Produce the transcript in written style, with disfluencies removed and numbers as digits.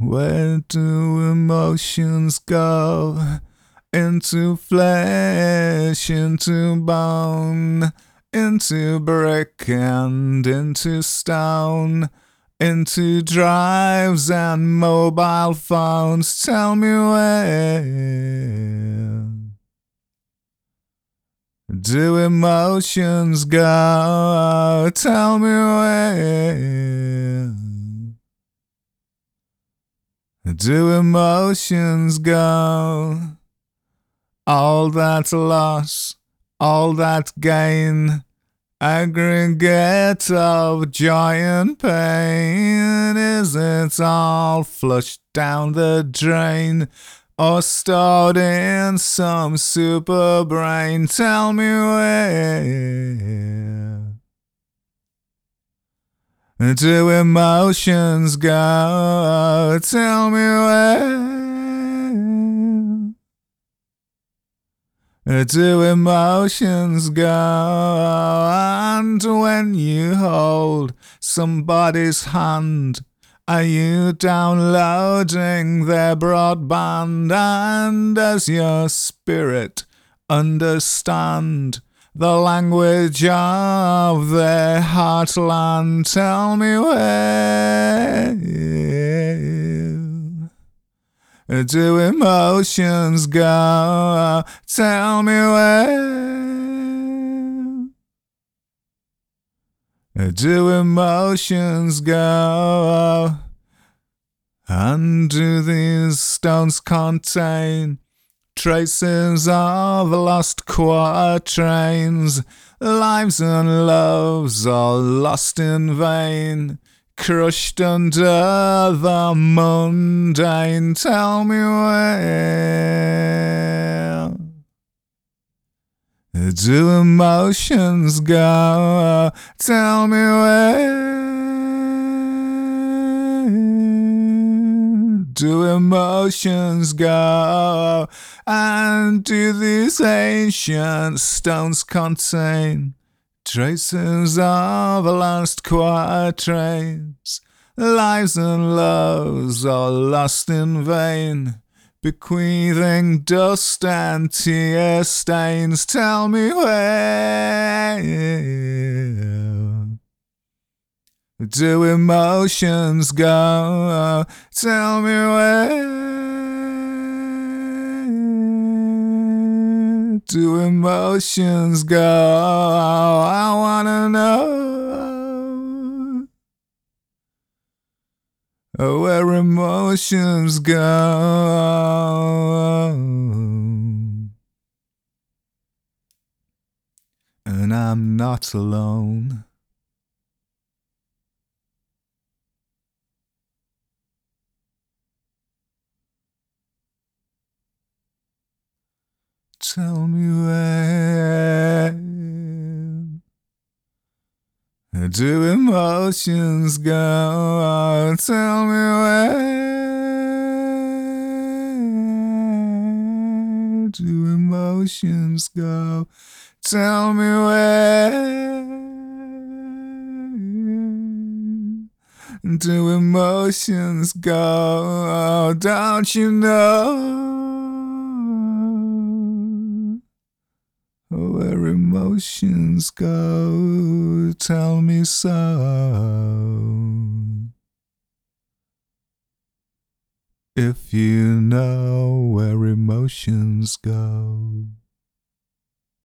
Where do emotions go? Into flesh, into bone, into brick and into stone, into drives and mobile phones. Tell me where do emotions go? Tell me where do emotions go? All that loss, all that gain, aggregate of joy and pain, is it all flushed down the drain or stored in some super brain? Tell me where do emotions go? Tell me where do emotions go? And when you hold somebody's hand, are you downloading their broadband? And does your spirit understand the language of their heartland? Tell me where do emotions go? Tell me where do emotions go? And do these stones contain traces of lost quatrains, lives and loves all lost in vain, crushed under the mundane? Tell me where do emotions go? Tell me where do emotions go? And do these ancient stones contain traces of lost quatrains, lives and loves all lost in vain, bequeathing dust and tear stains? Tell me where do emotions go? Tell me where do emotions go? I wanna know where emotions go. And I'm not alone. Tell me where do emotions go? Tell me where do emotions go? Tell me where do emotions go? Don't you know where emotions go? Tell me so. If you know where emotions go.